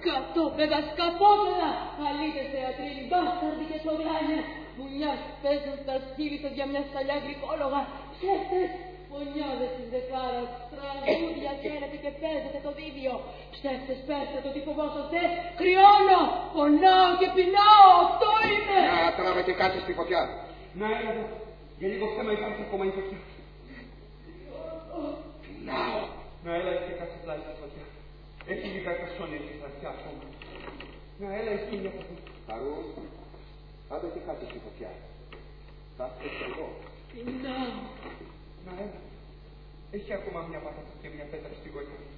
Σκατόπεδα, σκατόπεδα! Αλήτες θεατρίνοι, μπάσταρδοι και σογλάνια! Μουνιάς παίζουν στα σκύλη σας για μια σταλιά γλυκόλογα! Ψεύτες! Φωνιάδες της δεκάρας, τραγούδια χαίρετε και παίζετε το δίδυο! Ψεύτες, πέστε το τι φοβόσαστε! Κρυώνω! Πονάω και πεινάω! Αυτό είναι! Να τράβε και κάτσε στη φωτιά! Να έλα εδώ, για λίγο θέμα υπάρχει ακόμα η φωτιά. Πεινάω! Να έλα και κάτσε πλάι στη φωτιά. Έχει λίγα κασόνια στη φωτιά ακόμα. Να έλα εσύ μια από εδώ. Χαρού, άντε και κάτσε στη φωτιά. Κάτσε εδώ. Πεινάω. Να έλα. Έχει ακόμα μια πατάτα και μια πέτρα στην γωνιά.